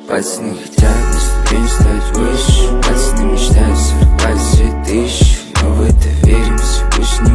Пацаны хотят на ступень стать выше. Пацаны мечтают сорвать 2000. Но в это верим, все пусть не